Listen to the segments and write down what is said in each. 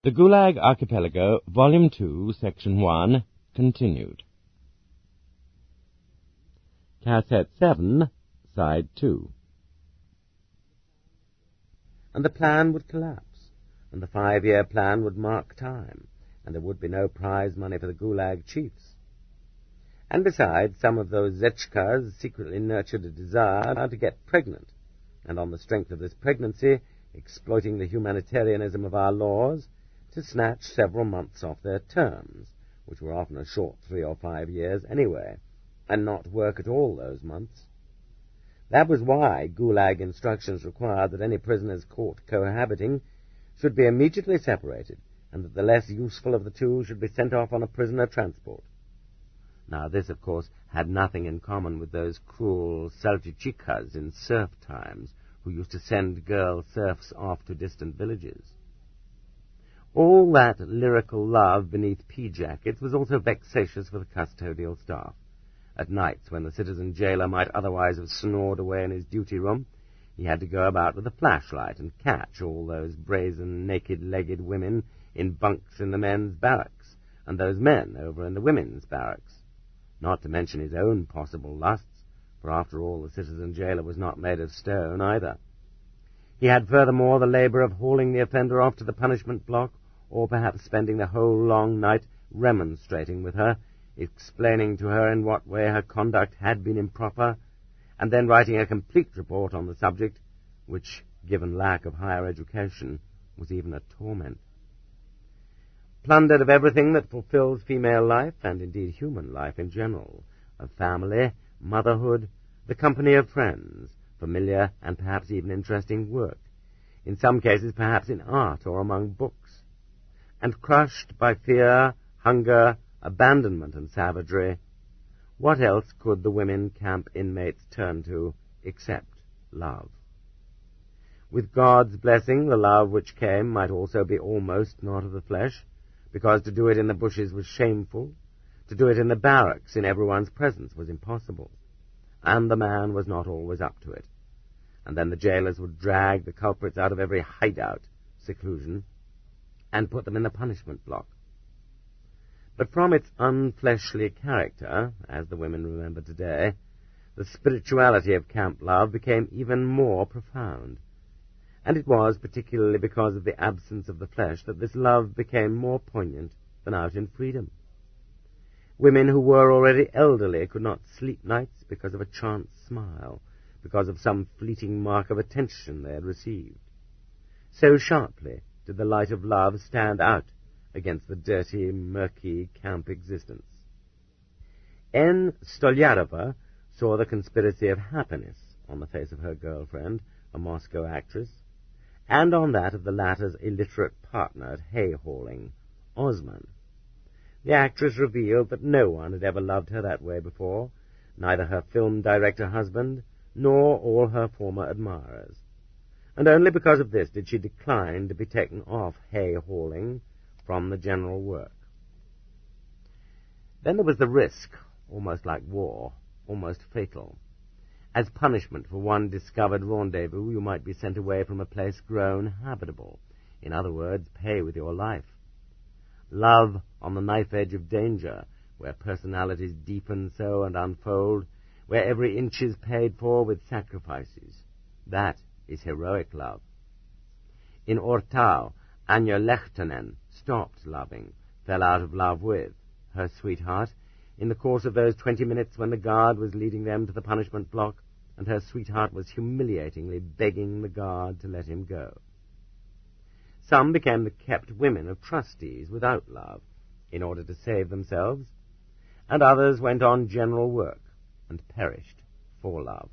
The Gulag Archipelago, Volume 2, Section 1, continued. Cassette 7, Side 2. And the plan would collapse, and the 5-year plan would mark time, and there would be no prize money for the Gulag chiefs. And besides, some of those Zetchkas secretly nurtured a desire to get pregnant, and on the strength of this pregnancy, exploiting the humanitarianism of our laws, to snatch several months off their terms, which were often a short 3 or 5 years anyway, and not work at all those months. That was why Gulag instructions required that any prisoners caught cohabiting should be immediately separated, and that the less useful of the two should be sent off on a prisoner transport. Now this, of course, had nothing in common with those cruel Salchichikas in serf times, who used to send girl serfs off to distant villages. All that lyrical love beneath pea-jackets was also vexatious for the custodial staff. At nights, when the citizen jailer might otherwise have snored away in his duty room, he had to go about with a flashlight and catch all those brazen, naked-legged women in bunks in the men's barracks, and those men over in the women's barracks. Not to mention his own possible lusts, for after all the citizen jailer was not made of stone either. He had furthermore the labor of hauling the offender off to the punishment block, or perhaps spending the whole long night remonstrating with her, explaining to her in what way her conduct had been improper, and then writing a complete report on the subject, which, given lack of higher education, was even a torment. Plundered of everything that fulfills female life, and indeed human life in general, of family, motherhood, the company of friends, familiar and perhaps even interesting work, in some cases perhaps in art or among books, and crushed by fear, hunger, abandonment and savagery, what else could the women camp inmates turn to except love? With God's blessing, the love which came might also be almost not of the flesh, because to do it in the bushes was shameful, to do it in the barracks in everyone's presence was impossible, and the man was not always up to it. And then the jailers would drag the culprits out of every hideout, seclusion, and put them in the punishment block. But from its unfleshly character, as the women remember today, the spirituality of camp love became even more profound. And it was particularly because of the absence of the flesh that this love became more poignant than out in freedom. Women who were already elderly could not sleep nights because of a chance smile, because of some fleeting mark of attention they had received. So sharply did the light of love stand out against the dirty, murky camp existence. N. Stolyarova saw the conspiracy of happiness on the face of her girlfriend, a Moscow actress, and on that of the latter's illiterate partner at hay-hauling, Osman. The actress revealed that no one had ever loved her that way before, neither her film director husband nor all her former admirers. And only because of this did she decline to be taken off hay-hauling from the general work. Then there was the risk, almost like war, almost fatal. As punishment for one discovered rendezvous, you might be sent away from a place grown habitable. In other words, pay with your life. Love on the knife edge of danger, where personalities deepen so and unfold, where every inch is paid for with sacrifices. That is heroic love. In Ortau, Anya Lechtonen stopped loving, fell out of love with her sweetheart in the course of those 20 minutes when the guard was leading them to the punishment block, and her sweetheart was humiliatingly begging the guard to let him go. Some became the kept women of trustees without love, in order to save themselves, and others went on general work and perished for love.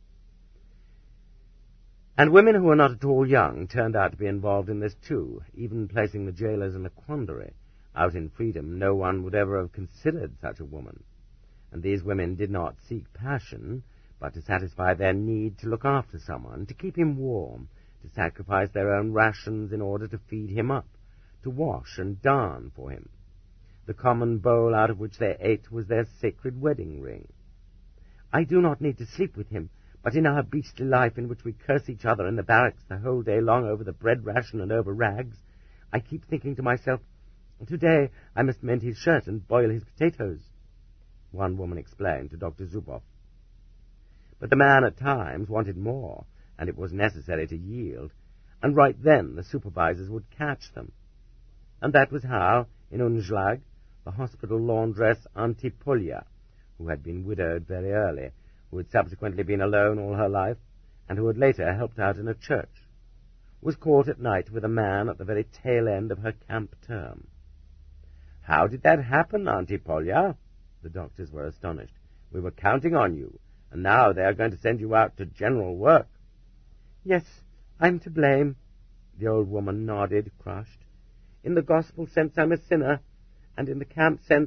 And women who were not at all young turned out to be involved in this too, even placing the jailers in a quandary. Out in freedom, no one would ever have considered such a woman. And these women did not seek passion, but to satisfy their need to look after someone, to keep him warm, to sacrifice their own rations in order to feed him up, to wash and darn for him. The common bowl out of which they ate was their sacred wedding ring. I do not need to sleep with him, but in our beastly life in which we curse each other in the barracks the whole day long over the bread ration and over rags, I keep thinking to myself, today I must mend his shirt and boil his potatoes, one woman explained to Dr. Zuboff. But the man at times wanted more, and it was necessary to yield, and right then the supervisors would catch them. And that was how, in Unschlag, the hospital laundress Antipolya, who had been widowed very early, who had subsequently been alone all her life, and who had later helped out in a church, was caught at night with a man at the very tail end of her camp term. "How did that happen, Antipolya?" The doctors were astonished. "We were counting on you, and now they are going to send you out to general work." "Yes, I'm to blame," the old woman nodded, crushed. "In the gospel sense I'm a sinner, and in the camp sense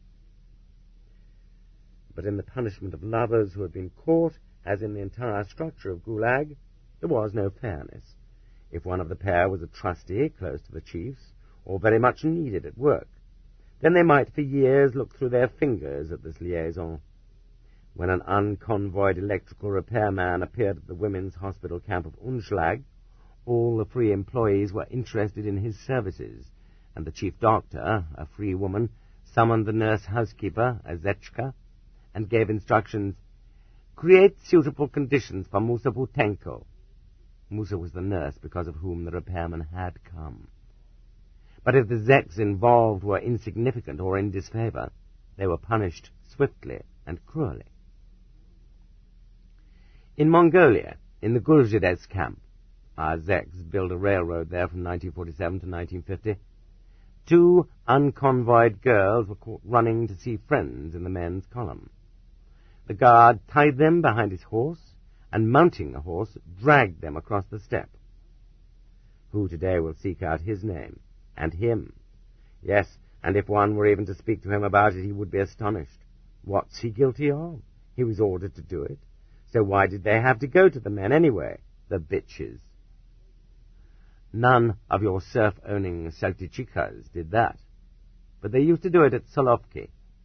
But in the punishment of lovers who had been caught, as in the entire structure of Gulag, there was no fairness. If one of the pair was a trustee close to the chiefs, or very much needed at work, then they might for years look through their fingers at this liaison. When an unconvoyed electrical repairman appeared at the women's hospital camp of Unschlag, all the free employees were interested in his services, and the chief doctor, a free woman, summoned the nurse housekeeper, a Zetchka, and gave instructions, "Create suitable conditions for Musa Butenko." Musa was the nurse because of whom the repairman had come. But if the Zeks involved were insignificant or in disfavor, they were punished swiftly and cruelly. In Mongolia, in the Gulzhidets camp, our Zeks built a railroad there from 1947 to 1950, 2 unconvoyed girls were caught running to see friends in the men's column. The guard tied them behind his horse, and mounting the horse, dragged them across the steppe. Who today will seek out his name, and him? Yes, and if one were even to speak to him about it, he would be astonished. What's he guilty of? He was ordered to do it. So why did they have to go to the men anyway? The bitches. None of your serf-owning Saltichikas did that, but they used to do it at Solovki.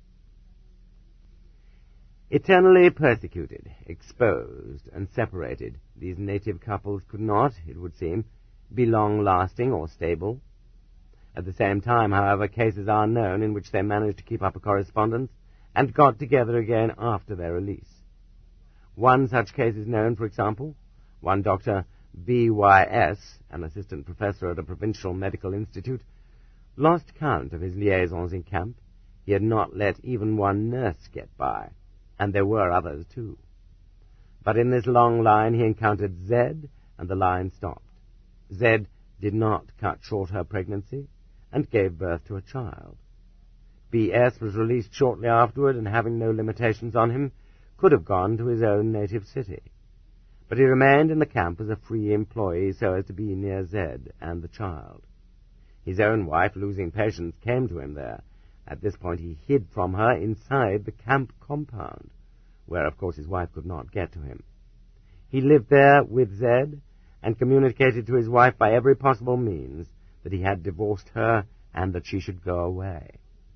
Eternally persecuted, exposed, and separated, these native couples could not, it would seem, be long-lasting or stable. At the same time, however, cases are known in which they managed to keep up a correspondence and got together again after their release. One such case is known, for example. One Dr. B.Y.S., an assistant professor at a provincial medical institute, lost count of his liaisons in camp. He had not let even one nurse get by, and there were others too. But in this long line he encountered Z, and the line stopped. Z did not cut short her pregnancy, and gave birth to a child. B.S. was released shortly afterward, and having no limitations on him, could have gone to his own native city. But he remained in the camp as a free employee so as to be near Z and the child. His own wife, losing patience, came to him there. At this point he hid from her inside the camp compound, where, of course, his wife could not get to him. He lived there with Z and communicated to his wife by every possible means that he had divorced her and that she should go away.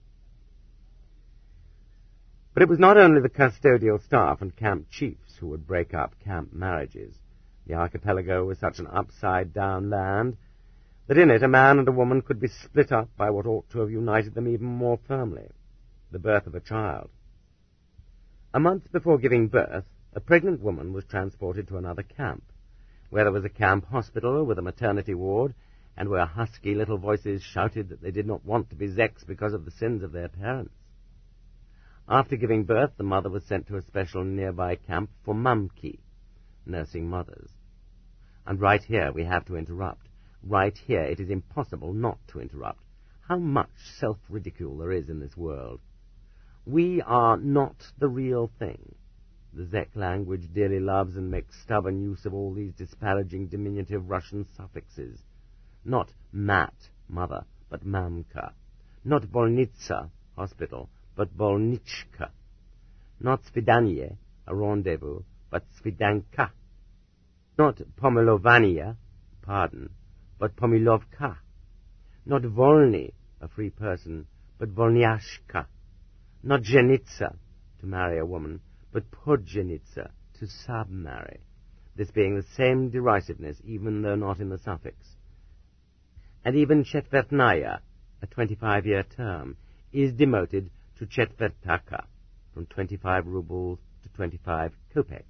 But it was not only the custodial staff and camp chiefs who would break up camp marriages. The archipelago was such an upside-down land that in it a man and a woman could be split up by what ought to have united them even more firmly, the birth of a child. A month before giving birth, a pregnant woman was transported to another camp, where there was a camp hospital with a maternity ward, and where husky little voices shouted that they did not want to be Zeks because of the sins of their parents. After giving birth, the mother was sent to a special nearby camp for mamki, nursing mothers. And right here we have to interrupt. Right here it is impossible not to interrupt. How much self-ridicule there is in this world. We are not the real thing. The Zek language dearly loves and makes stubborn use of all these disparaging diminutive Russian suffixes. Not mat, mother, but mamka. Not bolnitsa, hospital, but bolnichka. Not svidanie, a rendezvous, but svidanka. Not pomilovania, pardon, but pomilovka. Not volny, a free person, but volnyashka. Not zhenitsa, to marry a woman, but podjenitsa, to submarry, this being the same derisiveness, even though not in the suffix. and even Chetvertnaya, a 25-year term, is demoted to Chetvertaka, from 25 rubles to 25 kopecks.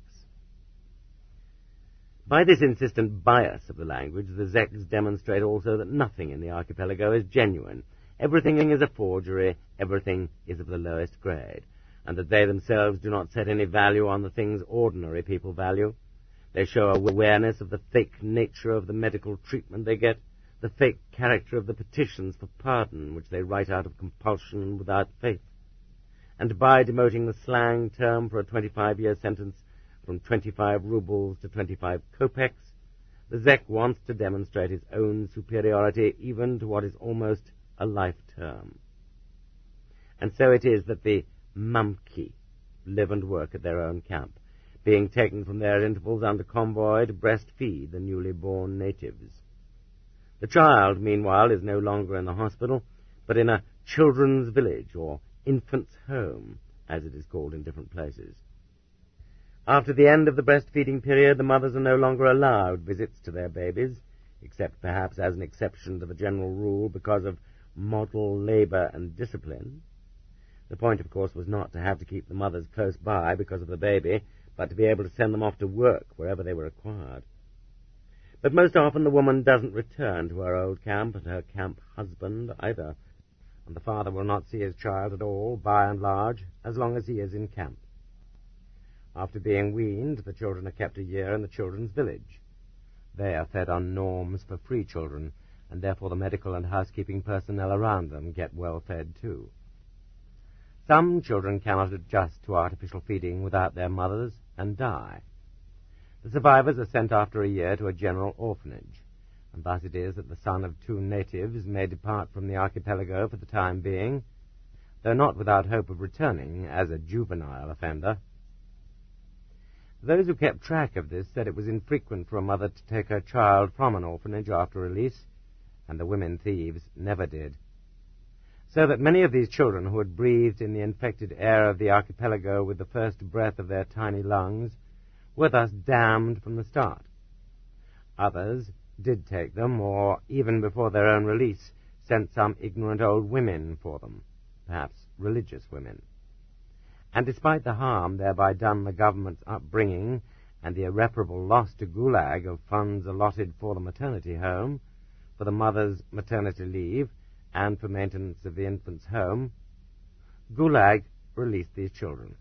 By this insistent bias of the language, the Zeks demonstrate also that nothing in the archipelago is genuine. Everything is a forgery, everything is of the lowest grade, and that they themselves do not set any value on the things ordinary people value. They show awareness of the fake nature of the medical treatment they get, the fake character of the petitions for pardon which they write out of compulsion and without faith. And by demoting the slang term for a 25-year sentence from 25 rubles to 25 kopecks, the Zek wants to demonstrate his own superiority even to what is almost a life term. And so it is that the mamki live and work at their own camp, being taken from their intervals under convoy to breastfeed the newly born natives. The child, meanwhile, is no longer in the hospital, but in a children's village, or infant's home, as it is called in different places. After the end of the breastfeeding period, the mothers are no longer allowed visits to their babies, except perhaps as an exception to the general rule because of model labor and discipline. The point, of course, was not to have to keep the mothers close by because of the baby, but to be able to send them off to work wherever they were required. But most often the woman doesn't return to her old camp and her camp husband either, and the father will not see his child at all, by and large, as long as he is in camp. After being weaned, the children are kept a year in the children's village. They are fed on norms for free children, and therefore the medical and housekeeping personnel around them get well fed too. Some children cannot adjust to artificial feeding without their mothers and die. The survivors are sent after a year to a general orphanage, and thus it is that the son of two natives may depart from the archipelago for the time being, though not without hope of returning as a juvenile offender. Those who kept track of this said it was infrequent for a mother to take her child from an orphanage after release, and the women thieves never did. So that many of these children who had breathed in the infected air of the archipelago with the first breath of their tiny lungs were thus damned from the start. Others did take them, or, even before their own release, sent some ignorant old women for them, perhaps religious women. And despite the harm thereby done the government's upbringing and the irreparable loss to Gulag of funds allotted for the maternity home, for the mother's maternity leave, and for maintenance of the infant's home, Gulag released these children.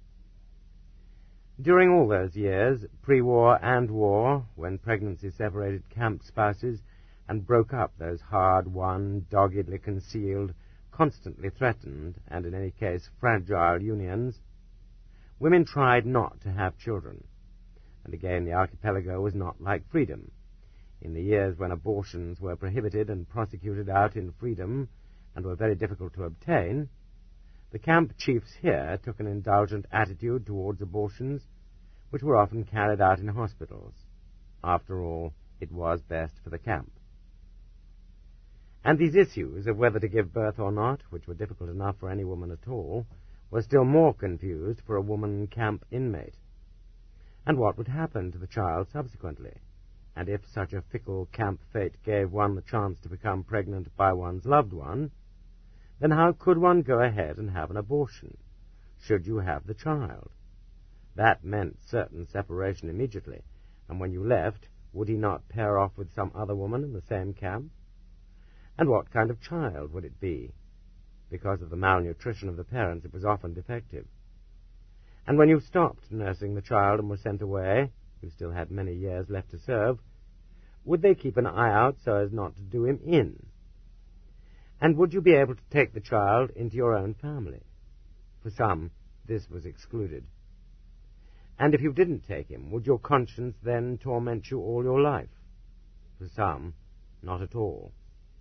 During all those years, pre-war and war, when pregnancy separated camp spouses and broke up those hard-won, doggedly concealed, constantly threatened, and in any case fragile unions, women tried not to have children. And again, the archipelago was not like freedom. In the years when abortions were prohibited and prosecuted out in freedom and were very difficult to obtain, the camp chiefs here took an indulgent attitude towards abortions, which were often carried out in hospitals. After all, it was best for the camp. And these issues of whether to give birth or not, which were difficult enough for any woman at all, were still more confused for a woman camp inmate. And what would happen to the child subsequently? And if such a fickle camp fate gave one the chance to become pregnant by one's loved one, then how could one go ahead and have an abortion? Should you have the child? That meant certain separation immediately, and when you left, would he not pair off with some other woman in the same camp? And what kind of child would it be? Because of the malnutrition of the parents, it was often defective. And when you stopped nursing the child and were sent away, you still had many years left to serve, would they keep an eye out so as not to do him in? And would you be able to take the child into your own family? For some, this was excluded. And if you didn't take him, would your conscience then torment you all your life? For some, not at all.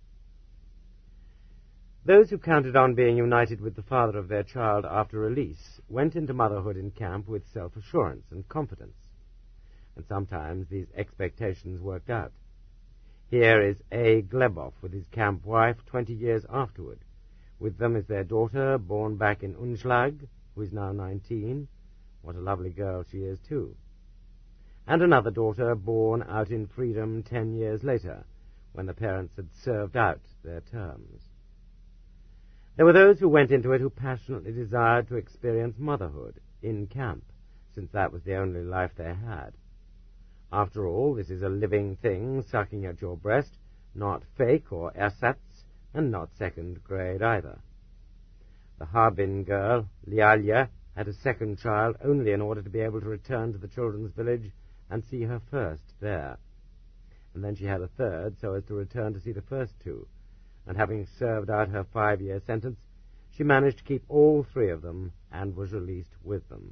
Those who counted on being united with the father of their child after release went into motherhood in camp with self-assurance and confidence, and sometimes these expectations worked out. Here is A. Glebov with his camp wife 20 years afterward. With them is their daughter, born back in Unschlag, who is now 19. What a lovely girl she is, too. And another daughter, born out in freedom 10 years later, when the parents had served out their terms. There were those who went into it who passionately desired to experience motherhood in camp, since that was the only life they had. After all, this is a living thing sucking at your breast, not fake or ersatz, and not second grade either. The Harbin girl, Lialia, had a second child only in order to be able to return to the children's village and see her first there. And then she had a third so as to return to see the first two, and having served out her 5-year sentence, she managed to keep all 3 of them and was released with them.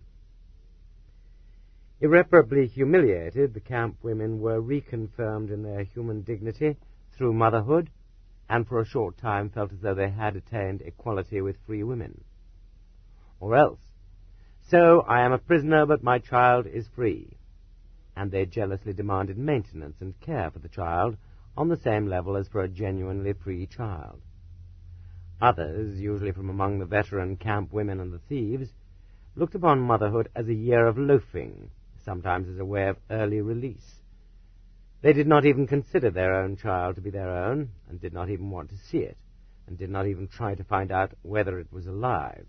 Irreparably humiliated, the camp women were reconfirmed in their human dignity through motherhood, and for a short time felt as though they had attained equality with free women. Or else, so I am a prisoner, but my child is free, and they jealously demanded maintenance and care for the child on the same level as for a genuinely free child. Others, usually from among the veteran camp women and the thieves, looked upon motherhood as a year of loafing, sometimes as a way of early release. They did not even consider their own child to be their own, and did not even want to see it, and did not even try to find out whether it was alive.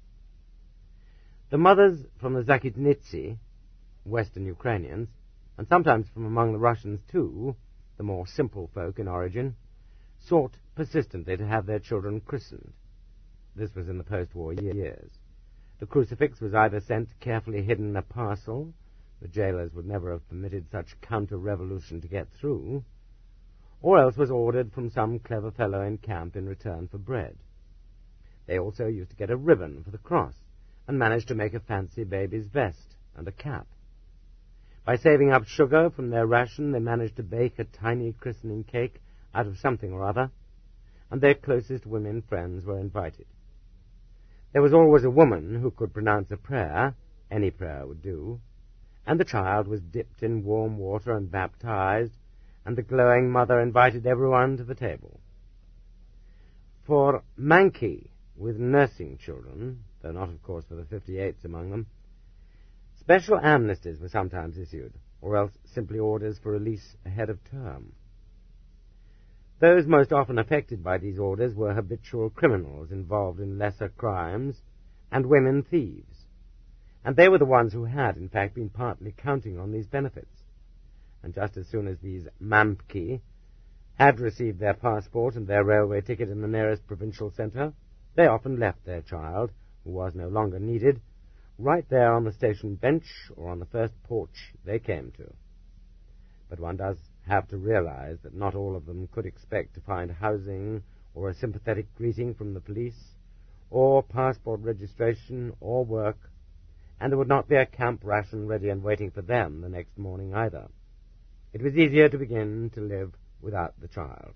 The mothers from the Zakitnitsi, Western Ukrainians, and sometimes from among the Russians too, the more simple folk in origin, sought persistently to have their children christened. This was in the post-war years. The crucifix was either sent carefully hidden in a parcel — the jailers would never have permitted such counter-revolution to get through — or else was ordered from some clever fellow in camp in return for bread. They also used to get a ribbon for the cross, and managed to make a fancy baby's vest and a cap. By saving up sugar from their ration, they managed to bake a tiny christening cake out of something or other, and their closest women friends were invited. There was always a woman who could pronounce a prayer — any prayer would do — and the child was dipped in warm water and baptized, and the glowing mother invited everyone to the table. For manki, with nursing children, though not, of course, for the 58s among them, special amnesties were sometimes issued, or else simply orders for release ahead of term. Those most often affected by these orders were habitual criminals involved in lesser crimes and women thieves, and they were the ones who had, in fact, been partly counting on these benefits. And just as soon as these mampki had received their passport and their railway ticket in the nearest provincial centre, they often left their child, who was no longer needed, right there on the station bench or on the first porch they came to. But one does have to realize that not all of them could expect to find housing or a sympathetic greeting from the police, or passport registration or work, and there would not be a camp ration ready and waiting for them the next morning either. It was easier to begin to live without the child.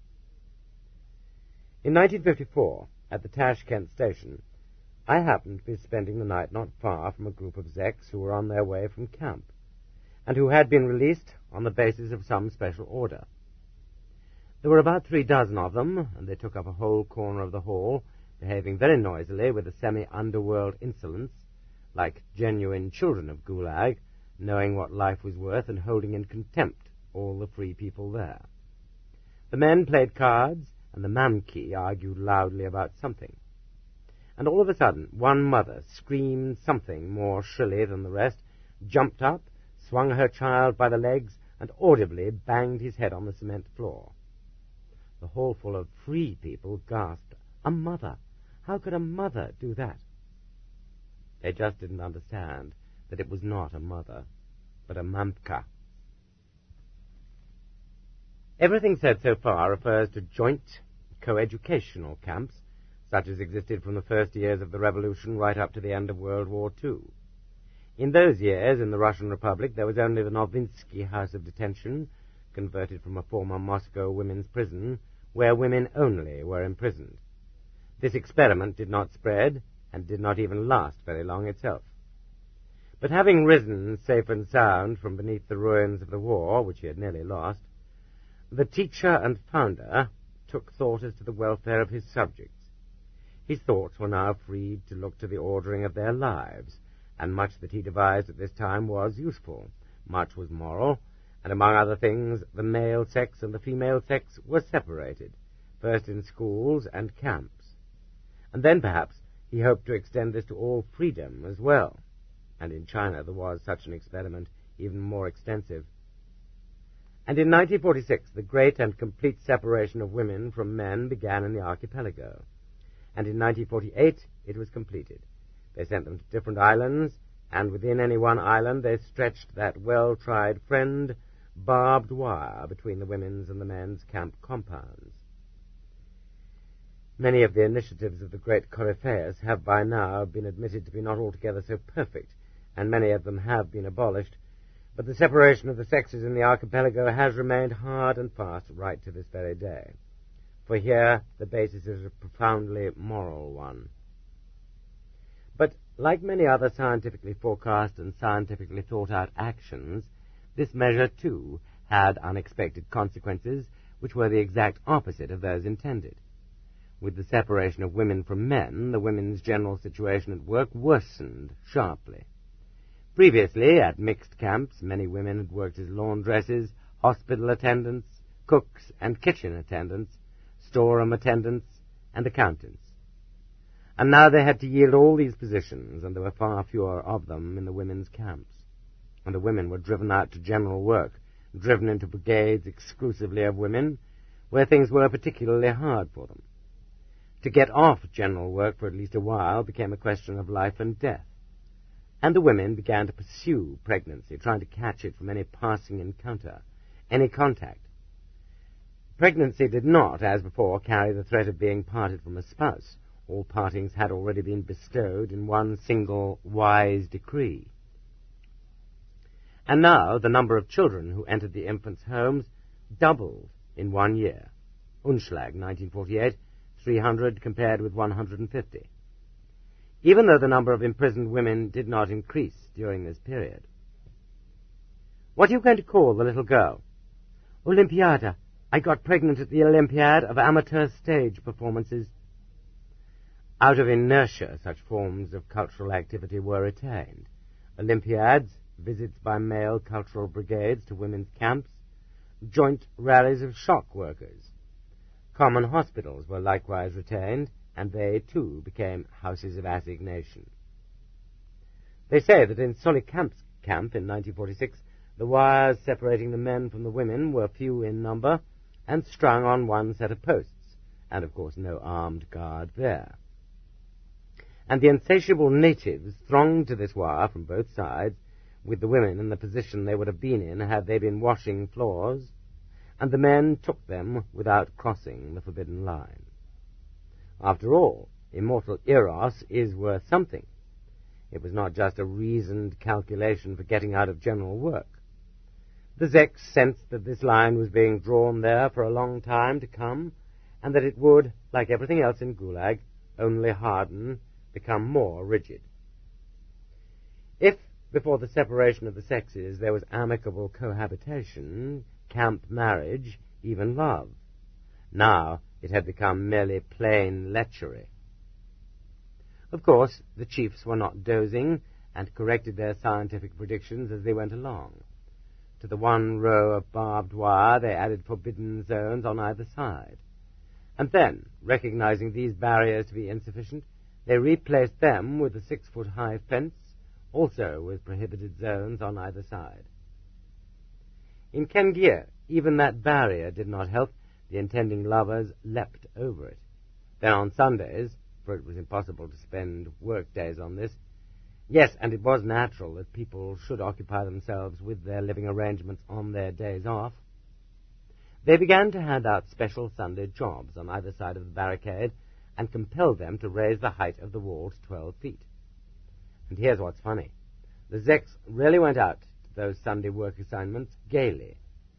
In 1954, at the Tashkent station, I happened to be spending the night not far from a group of Zeks who were on their way from camp, and who had been released on the basis of some special order. There were about 36 of them, and they took up a whole corner of the hall, behaving very noisily with a semi-underworld insolence, like genuine children of Gulag, knowing what life was worth and holding in contempt all the free people there. The men played cards, and the mamki argued loudly about something. And all of a sudden, one mother screamed something more shrilly than the rest, jumped up, swung her child by the legs, and audibly banged his head on the cement floor. The hall full of free people gasped, "A mother! How could a mother do that?" They just didn't understand that it was not a mother, but a mamka. Everything said so far refers to joint, coeducational camps, such as existed from the first years of the Revolution right up to the end of World War II. In those years, in the Russian Republic, there was only the Novinsky House of Detention, converted from a former Moscow women's prison, where women only were imprisoned. This experiment did not spread, and did not even last very long itself. But having risen safe and sound from beneath the ruins of the war, which he had nearly lost, the teacher and founder took thought as to the welfare of his subjects. His thoughts were now freed to look to the ordering of their lives, and much that he devised at this time was useful, much was moral, and among other things, the male sex and the female sex were separated, first in schools and camps. And then, perhaps, he hoped to extend this to all freedom as well. And in China there was such an experiment, even more extensive. And in 1946, the great and complete separation of women from men began in the archipelago. And in 1948, it was completed. They sent them to different islands, and within any one island they stretched that well-tried friend, barbed wire between the women's and the men's camp compounds. Many of the initiatives of the great Coryphaeus have by now been admitted to be not altogether so perfect, and many of them have been abolished, but the separation of the sexes in the archipelago has remained hard and fast right to this very day. For here the basis is a profoundly moral one. But like many other scientifically forecast and scientifically thought-out actions, this measure, too, had unexpected consequences which were the exact opposite of those intended. With the separation of women from men, the women's general situation at work worsened sharply. Previously, at mixed camps, many women had worked as laundresses, hospital attendants, cooks and kitchen attendants, storeroom attendants, and accountants. And now they had to yield all these positions, and there were far fewer of them in the women's camps. And the women were driven out to general work, driven into brigades exclusively of women, where things were particularly hard for them. To get off general work for at least a while became a question of life and death. And the women began to pursue pregnancy, trying to catch it from any passing encounter, any contact. Pregnancy did not, as before, carry the threat of being parted from a spouse. All partings had already been bestowed in one single wise decree. And now the number of children who entered the infants' homes doubled in 1 year. Unschlag, 1948, 300 compared with 150. Even though the number of imprisoned women did not increase during this period. What are you going to call the little girl? Olympiada. I got pregnant at the Olympiad of amateur stage performances. Out of inertia, such forms of cultural activity were retained. Olympiads, visits by male cultural brigades to women's camps, joint rallies of shock workers. Common hospitals were likewise retained, and they, too, became houses of assignation. They say that in Solikamp's camp in 1946, the wires separating the men from the women were few in number and strung on one set of posts, and of course no armed guard there. And the insatiable natives thronged to this wire from both sides, with the women in the position they would have been in had they been washing floors, and the men took them without crossing the forbidden line. After all, immortal Eros is worth something. It was not just a reasoned calculation for getting out of general work. The Zeks sensed that this line was being drawn there for a long time to come, and that it would, like everything else in Gulag, only harden, become more rigid. If, before the separation of the sexes, there was amicable cohabitation, camp marriage, even love, now it had become merely plain lechery. Of course, the chiefs were not dozing, and corrected their scientific predictions as they went along. To the one row of barbed wire they added forbidden zones on either side. And then, recognizing these barriers to be insufficient, they replaced them with a 6-foot-high fence, also with prohibited zones on either side. In Kengir, even that barrier did not help. The intending lovers leapt over it. Then on Sundays, for it was impossible to spend work days on this, yes, and it was natural that people should occupy themselves with their living arrangements on their days off, they began to hand out special Sunday jobs on either side of the barricade and compelled them to raise the height of the wall to 12 feet. And here's what's funny. The Zeks really went out to those Sunday work assignments gaily.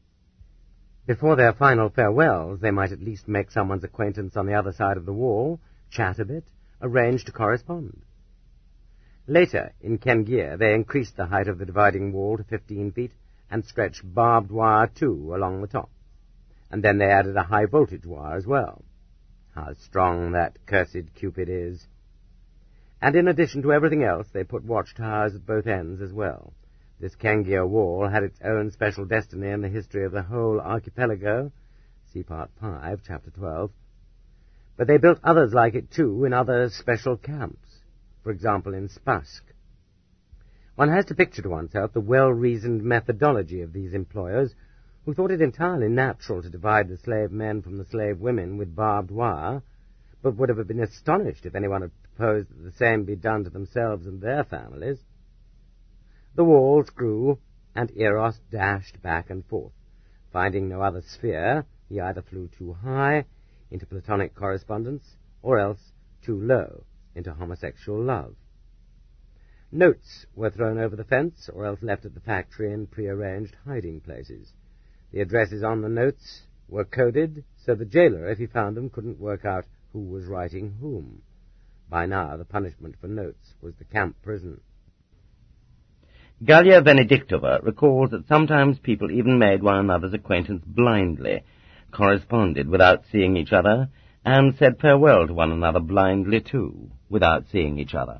Before their final farewells, they might at least make someone's acquaintance on the other side of the wall, chat a bit, arrange to correspond. Later, in Kengir, they increased the height of the dividing wall to 15 feet and stretched barbed wire, too, along the top. And then they added a high-voltage wire as well. How strong that cursed Cupid is. And in addition to everything else, they put watchtowers at both ends as well. This Kengia wall had its own special destiny in the history of the whole archipelago. See Part 5, Chapter 12. But they built others like it, too, in other special camps, for example, in Spassk. One has to picture to oneself the well-reasoned methodology of these employers, who thought it entirely natural to divide the slave men from the slave women with barbed wire, but would have been astonished if anyone had proposed that the same be done to themselves and their families. The walls grew, and Eros dashed back and forth. Finding no other sphere, he either flew too high, into platonic correspondence, or else too low, into homosexual love. Notes were thrown over the fence, or else left at the factory in prearranged hiding places. The addresses on the notes were coded, so the jailer, if he found them, couldn't work out who was writing whom. By now, the punishment for notes was the camp prison. Gallia Benedictova recalls that sometimes people even made one another's acquaintance blindly, corresponded without seeing each other, and said farewell to one another blindly, too, without seeing each other.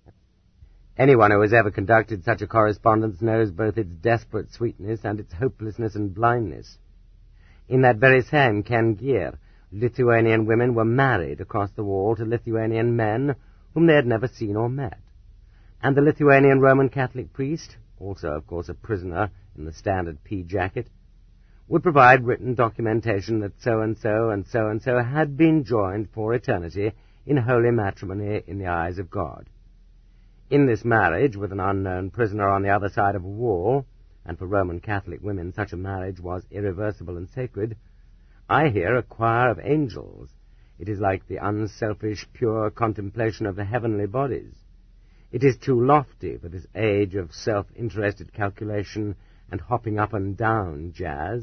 Anyone who has ever conducted such a correspondence knows both its desperate sweetness and its hopelessness and blindness. In that very same Kengir, Lithuanian women were married across the wall to Lithuanian men whom they had never seen or met. And the Lithuanian Roman Catholic priest, also, of course, a prisoner in the standard pea jacket, would provide written documentation that so-and-so and so-and-so had been joined for eternity in holy matrimony in the eyes of God. In this marriage with an unknown prisoner on the other side of a wall, and for Roman Catholic women such a marriage was irreversible and sacred, I hear a choir of angels. It is like the unselfish, pure contemplation of the heavenly bodies. It is too lofty for this age of self-interested calculation and hopping up and down jazz.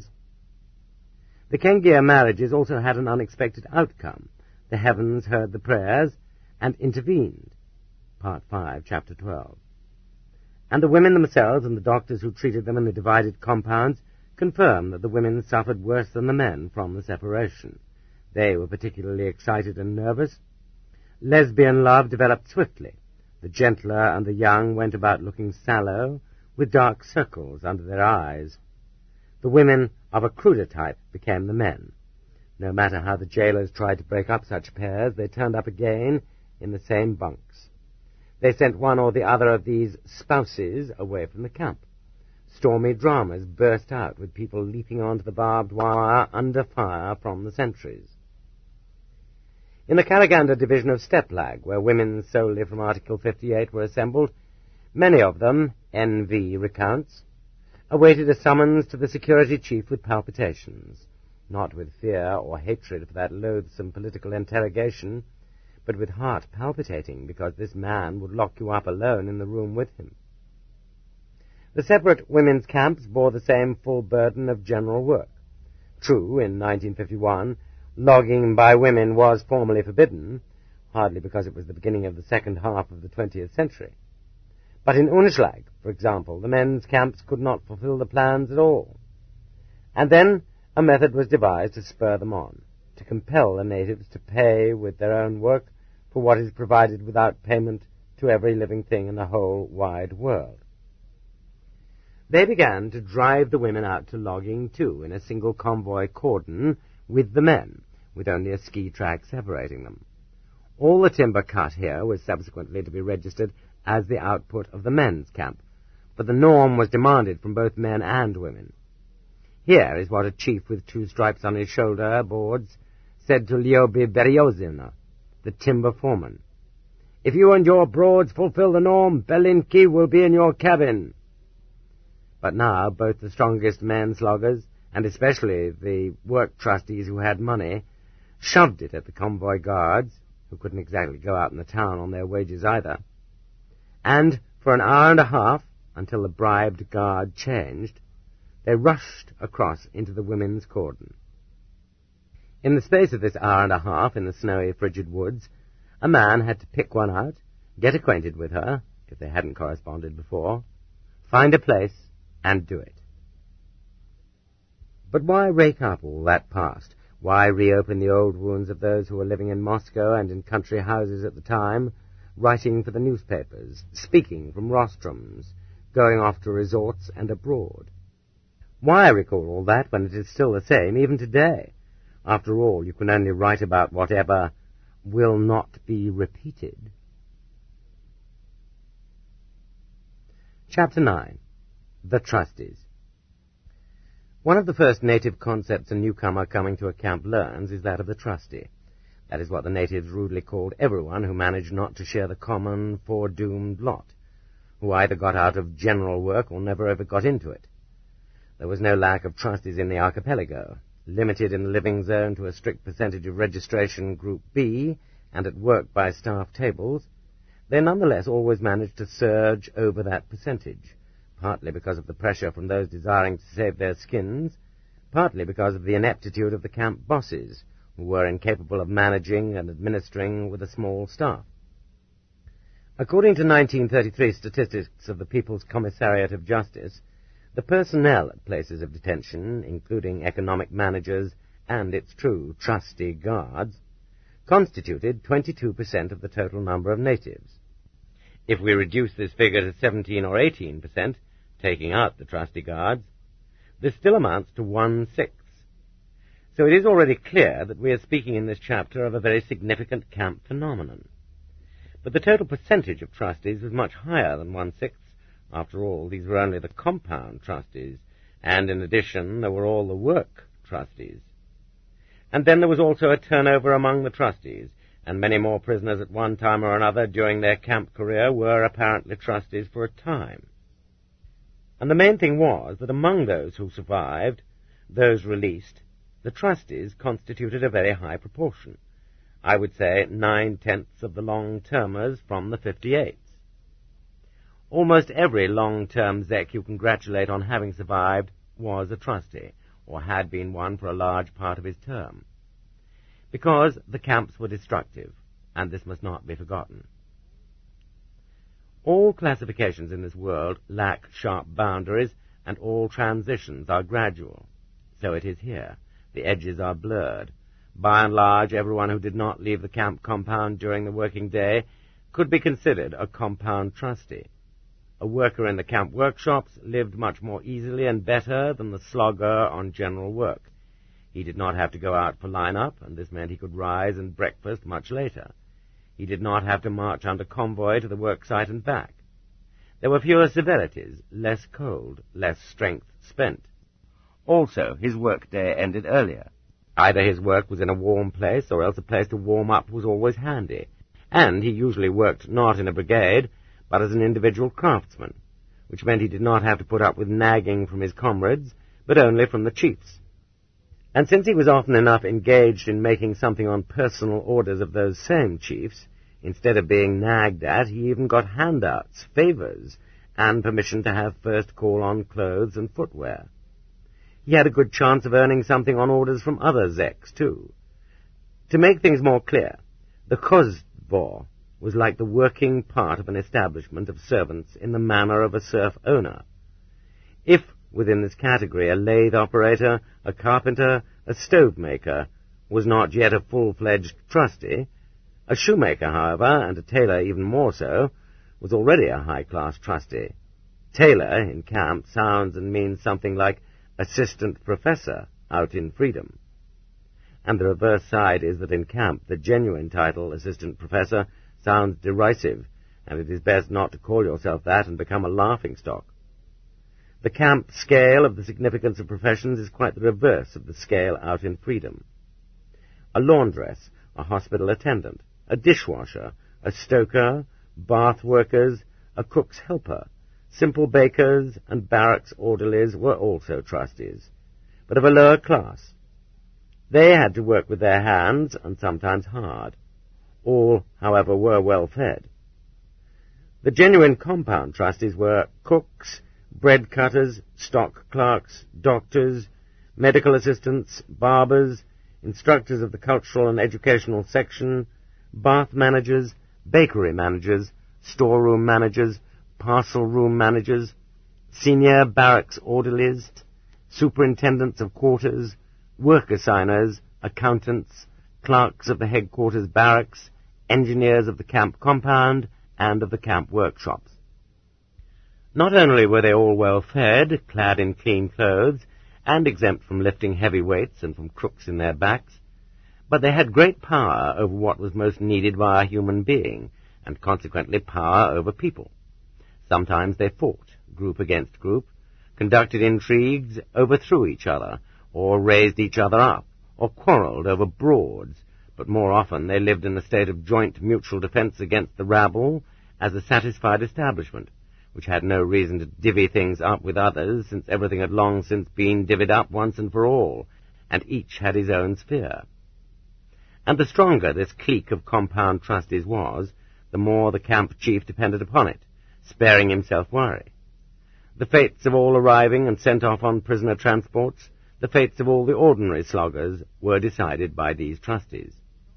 The Kengir marriages also had an unexpected outcome. The heavens heard the prayers and intervened. Part 5, Chapter 12. And the women themselves and the doctors who treated them in the divided compounds confirmed that the women suffered worse than the men from the separation. They were particularly excited and nervous. Lesbian love developed swiftly. The gentler and the young went about looking sallow, with dark circles under their eyes. The women of a cruder type became the men. No matter how the jailers tried to break up such pairs, they turned up again in the same bunks. They sent one or the other of these spouses away from the camp. Stormy dramas burst out, with people leaping onto the barbed wire under fire from the sentries. In the Karaganda division of Steplag, where women solely from Article 58 were assembled, many of them, N.V. recounts, awaited a summons to the security chief with palpitations, not with fear or hatred for that loathsome political interrogation, but with heart palpitating because this man would lock you up alone in the room with him. The separate women's camps bore the same full burden of general work. True, in 1951, logging by women was formally forbidden, hardly because it was the beginning of the second half of the 20th century. But in Unschlag, for example, the men's camps could not fulfill the plans at all. And then a method was devised to spur them on, to compel the natives to pay with their own work for what is provided without payment to every living thing in the whole wide world. They began to drive the women out to logging, too, in a single convoy cordon with the men, with only a ski track separating them. All the timber cut here was subsequently to be registered as the output of the men's camp, but the norm was demanded from both men and women. Here is what a chief with 2 stripes on his shoulder boards said to Liobi Beryozina, the timber foreman. "If you and your broads fulfill the norm, Belinki will be in your cabin." But now both the strongest men sloggers, and especially the work trustees who had money, shoved it at the convoy guards, who couldn't exactly go out in the town on their wages either. And for an hour and a half, until the bribed guard changed, they rushed across into the women's cordon. In the space of this hour and a half in the snowy, frigid woods, a man had to pick one out, get acquainted with her, if they hadn't corresponded before, find a place, and do it. But why rake up all that past? Why reopen the old wounds of those who were living in Moscow and in country houses at the time, writing for the newspapers, speaking from rostrums, going off to resorts and abroad. Why recall all that when it is still the same even today? After all, you can only write about whatever will not be repeated. Chapter 9. The Trustees. One of the first native concepts a newcomer coming to a camp learns is that of the trustee. That is what the natives rudely called everyone who managed not to share the common, foredoomed lot, who either got out of general work or never ever got into it. There was no lack of trustees in the archipelago, limited in the living zone to a strict percentage of registration Group B and at work by staff tables. They nonetheless always managed to surge over that percentage, partly because of the pressure from those desiring to save their skins, partly because of the ineptitude of the camp bosses, who were incapable of managing and administering with a small staff. According to 1933 statistics of the People's Commissariat of Justice, the personnel at places of detention, including economic managers and its true trustee guards, constituted 22% of the total number of natives. If we reduce this figure to 17 or 18%, taking out the trustee guards, this still amounts to 1/6. So it is already clear that we are speaking in this chapter of a very significant camp phenomenon. But the total percentage of trustees was much higher than 1/6. After all, these were only the compound trustees, and in addition there were all the work trustees. And then there was also a turnover among the trustees, and many more prisoners at one time or another during their camp career were apparently trustees for a time. And the main thing was that among those who survived, those released, the trustees constituted a very high proportion. I would say 9/10 of the long-termers from the 58s. Almost every long-term Zek you congratulate on having survived was a trustee, or had been one for a large part of his term, because the camps were destructive, and this must not be forgotten. All classifications in this world lack sharp boundaries, and all transitions are gradual. So it is here. The edges are blurred. By and large, everyone who did not leave the camp compound during the working day could be considered a compound trustee. A worker in the camp workshops lived much more easily and better than the slogger on general work. He did not have to go out for line-up, and this meant he could rise and breakfast much later. He did not have to march under convoy to the work site and back. There were fewer severities, less cold, less strength spent. Also, his work-day ended earlier. Either his work was in a warm place, or else a place to warm up was always handy, and he usually worked not in a brigade, but as an individual craftsman, which meant he did not have to put up with nagging from his comrades, but only from the chiefs. And since he was often enough engaged in making something on personal orders of those same chiefs, instead of being nagged at, he even got handouts, favors, and permission to have first call on clothes and footwear. He had a good chance of earning something on orders from other Zeks, too. To make things more clear, the Kozbor was like the working part of an establishment of servants in the manner of a serf owner. If, within this category, a lathe operator, a carpenter, a stove maker was not yet a full-fledged trustee, a shoemaker, however, and a tailor even more so, was already a high-class trustee. Tailor, in camp, sounds and means something like assistant professor out in freedom. And the reverse side is that in camp the genuine title, assistant professor, sounds derisive, and it is best not to call yourself that and become a laughing-stock. The camp scale of the significance of professions is quite the reverse of the scale out in freedom. A laundress, a hospital attendant, a dishwasher, a stoker, bath workers, a cook's helper, simple bakers and barracks orderlies were also trustees, but of a lower class. They had to work with their hands, and sometimes hard. All, however, were well fed. The genuine compound trustees were cooks, bread cutters, stock clerks, doctors, medical assistants, barbers, instructors of the cultural and educational section, bath managers, bakery managers, storeroom managers, parcel room managers, senior barracks orderlies, superintendents of quarters, work assigners, accountants, clerks of the headquarters barracks, engineers of the camp compound and of the camp workshops. Not only were they all well fed, clad in clean clothes, and exempt from lifting heavy weights and from crooks in their backs, but they had great power over what was most needed by a human being, and consequently power over people. Sometimes they fought, group against group, conducted intrigues, overthrew each other, or raised each other up, or quarrelled over brauds, but more often they lived in a state of joint mutual defence against the rabble as a satisfied establishment, which had no reason to divvy things up with others, since everything had long since been divvied up once and for all, and each had his own sphere. And the stronger this clique of compound trustees was, the more the camp chief depended upon it, sparing himself worry. The fates of all arriving and sent off on prisoner transports, the fates of all the ordinary sloggers, were decided by these trustees.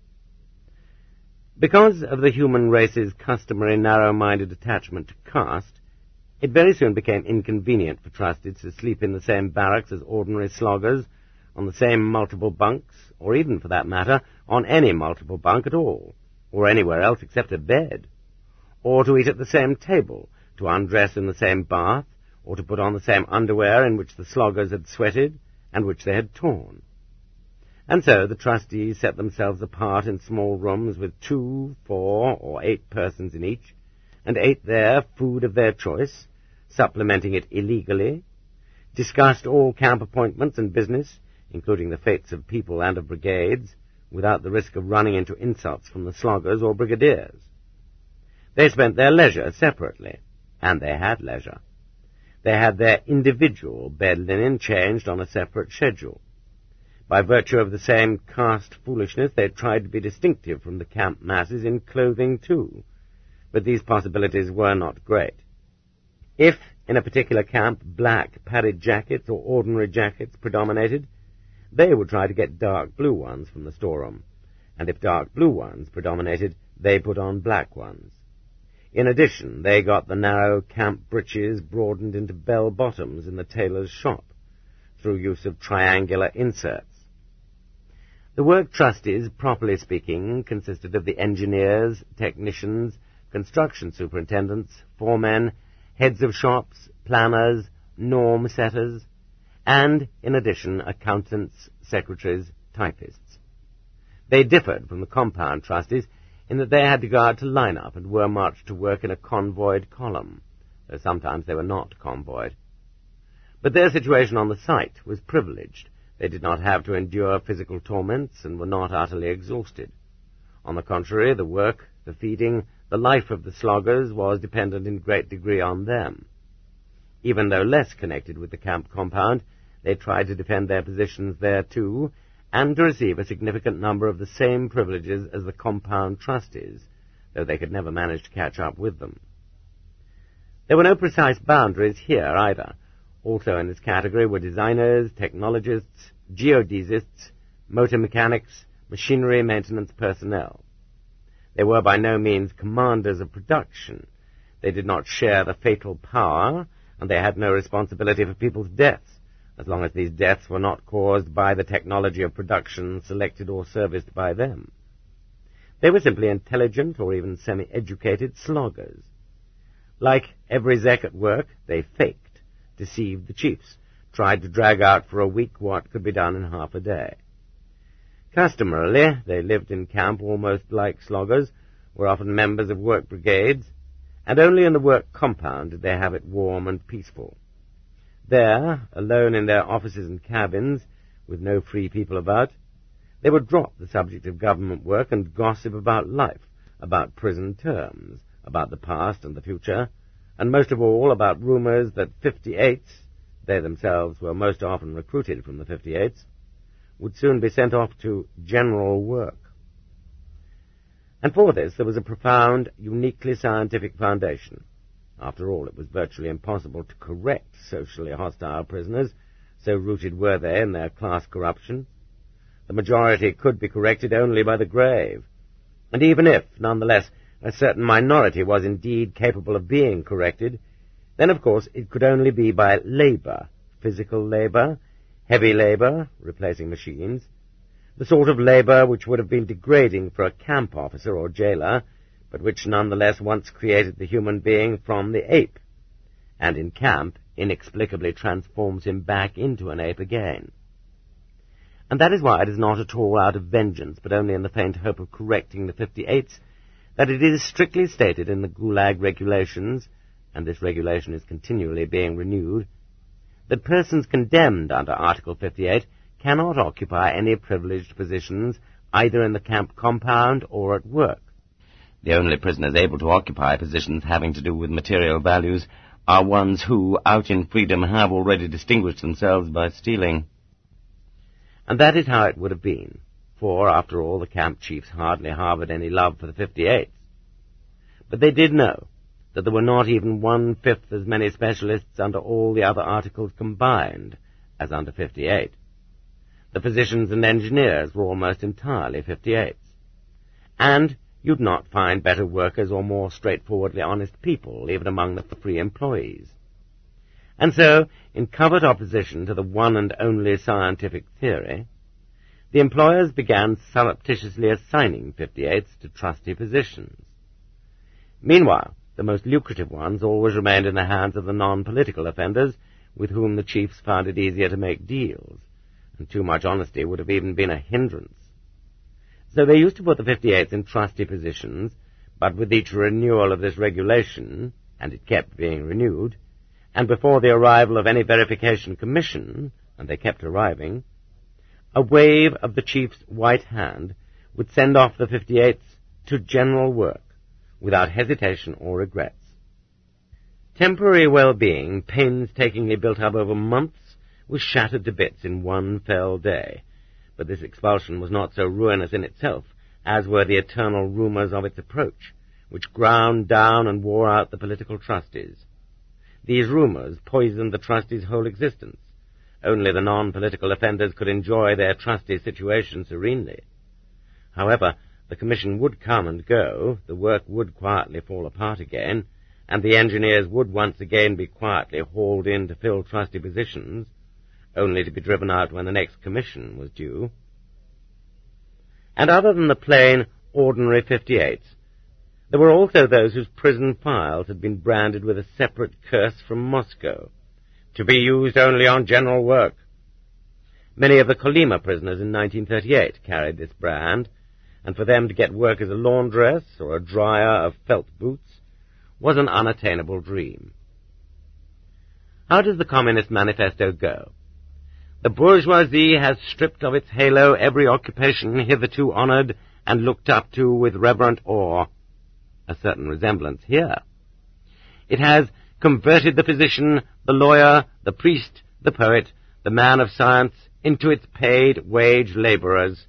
Because of the human race's customary narrow-minded attachment to caste, it very soon became inconvenient for trustees to sleep in the same barracks as ordinary sloggers, on the same multiple bunks, or even, for that matter, on any multiple bunk at all, or anywhere else except a bed, or to eat at the same table, to undress in the same bath, or to put on the same underwear in which the sloggers had sweated, and which they had torn. And so the trustees set themselves apart in small rooms with 2, 4, or 8 persons in each, and ate there food of their choice, supplementing it illegally, discussed all camp appointments and business, including the fates of people and of brigades, without the risk of running into insults from the sloggers or brigadiers. They spent their leisure separately, and they had leisure. They had their individual bed linen changed on a separate schedule. By virtue of the same caste foolishness, they tried to be distinctive from the camp masses in clothing too, but these possibilities were not great. If, in a particular camp, black padded jackets or ordinary jackets predominated, they would try to get dark blue ones from the storeroom, and if dark blue ones predominated, they put on black ones. In addition, they got the narrow camp breeches broadened into bell-bottoms in the tailor's shop, through use of triangular inserts. The work trustees, properly speaking, consisted of the engineers, technicians, construction superintendents, foremen, heads of shops, planners, norm setters, and, in addition, accountants, secretaries, typists. They differed from the compound trustees in that they had to go out to line up and were marched to work in a convoyed column, though sometimes they were not convoyed. But their situation on the site was privileged. They did not have to endure physical torments and were not utterly exhausted. On the contrary, the work, the feeding, the life of the sloggers was dependent in great degree on them. Even though less connected with the camp compound, they tried to defend their positions there too, and to receive a significant number of the same privileges as the compound trustees, though they could never manage to catch up with them. There were no precise boundaries here either. Also in this category were designers, technologists, geodesists, motor mechanics, machinery maintenance personnel. They were by no means commanders of production. They did not share the fatal power, and they had no responsibility for people's deaths, as long as these deaths were not caused by the technology of production selected or serviced by them. They were simply intelligent or even semi-educated sloggers. Like every Zek at work, they faked, deceived the chiefs, tried to drag out for a week what could be done in half a day. Customarily, they lived in camp almost like sloggers, were often members of work brigades, and only in the work compound did they have it warm and peaceful. There, alone in their offices and cabins, with no free people about, they would drop the subject of government work and gossip about life, about prison terms, about the past and the future, and most of all about rumors that 58s, they themselves were most often recruited from the 58s, would soon be sent off to general work. And for this there was a profound, uniquely scientific foundation. After all, it was virtually impossible to correct socially hostile prisoners, so rooted were they in their class corruption. The majority could be corrected only by the grave, and even if, nonetheless, a certain minority was indeed capable of being corrected, then of course it could only be by labor, physical labor, heavy labor, replacing machines, the sort of labor which would have been degrading for a camp officer or jailer, but which nonetheless once created the human being from the ape, and in camp inexplicably transforms him back into an ape again. And that is why it is not at all out of vengeance, but only in the faint hope of correcting the 58s, that it is strictly stated in the Gulag regulations, and this regulation is continually being renewed, that persons condemned under Article 58 cannot occupy any privileged positions either in the camp compound or at work. The only prisoners able to occupy positions having to do with material values are ones who, out in freedom, have already distinguished themselves by stealing. And that is how it would have been, for, after all, the camp chiefs hardly harbored any love for the 58s. But they did know that there were not even 1/5 as many specialists under all the other articles combined as under 58. The physicians and engineers were almost entirely 58s. And you'd not find better workers or more straightforwardly honest people, even among the free employees. And so, in covert opposition to the one and only scientific theory, the employers began surreptitiously assigning 58s to trusty positions. Meanwhile, the most lucrative ones always remained in the hands of the non-political offenders, with whom the chiefs found it easier to make deals, and too much honesty would have even been a hindrance. So they used to put the 58s in trusty positions, but with each renewal of this regulation, and it kept being renewed, and before the arrival of any verification commission, and they kept arriving, a wave of the chief's white hand would send off the 58s to general work, without hesitation or regrets. Temporary well-being, painstakingly built up over months, was shattered to bits in one fell day, but this expulsion was not so ruinous in itself as were the eternal rumours of its approach, which ground down and wore out the political trustees. These rumours poisoned the trustees' whole existence. Only the non-political offenders could enjoy their trustee situation serenely. However, the commission would come and go, the work would quietly fall apart again, and the engineers would once again be quietly hauled in to fill trustee positions, only to be driven out when the next commission was due. And other than the plain, ordinary 58s, there were also those whose prison files had been branded with a separate curse from Moscow, to be used only on general work. Many of the Kolyma prisoners in 1938 carried this brand, and for them to get work as a laundress or a dryer of felt boots was an unattainable dream. How does the Communist Manifesto go? The bourgeoisie has stripped of its halo every occupation hitherto honored and looked up to with reverent awe. A certain resemblance here. It has converted the physician, the lawyer, the priest, the poet, the man of science into its paid wage labourers.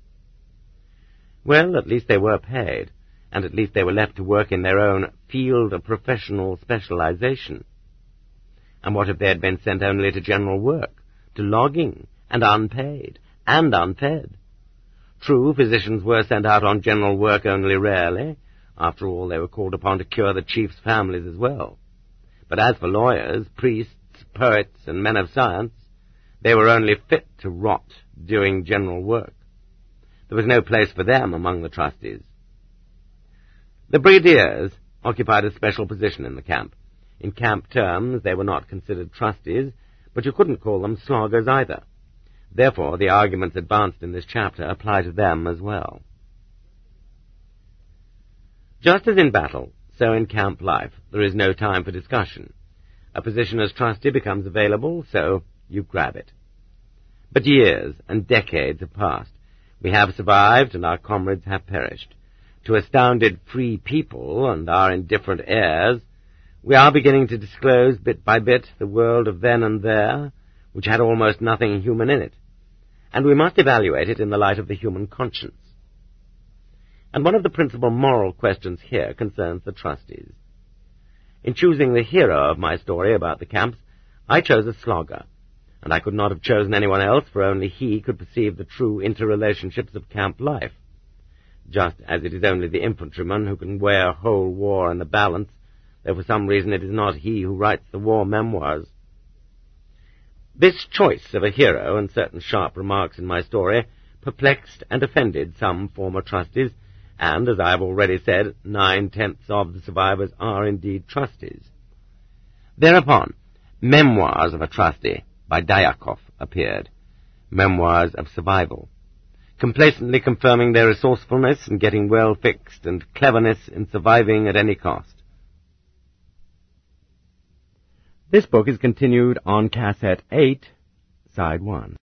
Well, at least they were paid, and at least they were left to work in their own field of professional specialization. And what if they had been sent only to general work, to logging, and unpaid, and unfed? True, physicians were sent out on general work only rarely. After all, they were called upon to cure the chiefs' families as well. But as for lawyers, priests, poets, and men of science, they were only fit to rot doing general work. There was no place for them among the trustees. The brigadiers occupied a special position in the camp. In camp terms, they were not considered trustees, but you couldn't call them sloggers either. Therefore, the arguments advanced in this chapter apply to them as well. Just as in battle, so in camp life, there is no time for discussion. A position as trustee becomes available, so you grab it. But years and decades have passed. We have survived, and our comrades have perished. To astounded free people and our indifferent heirs, we are beginning to disclose bit by bit the world of then and there, which had almost nothing human in it, and we must evaluate it in the light of the human conscience. And one of the principal moral questions here concerns the trustees. In choosing the hero of my story about the camps, I chose a slogger, and I could not have chosen anyone else, for only he could perceive the true interrelationships of camp life, just as it is only the infantryman who can weigh a whole war in the balance, though for some reason it is not he who writes the war memoirs. This choice of a hero and certain sharp remarks in my story perplexed and offended some former trustees, and, as I have already said, 9/10 of the survivors are indeed trustees. Thereupon, Memoirs of a Trustee by Dyakov appeared, memoirs of survival, complacently confirming their resourcefulness in getting well fixed and cleverness in surviving at any cost. This book is continued on Cassette 8, Side 1.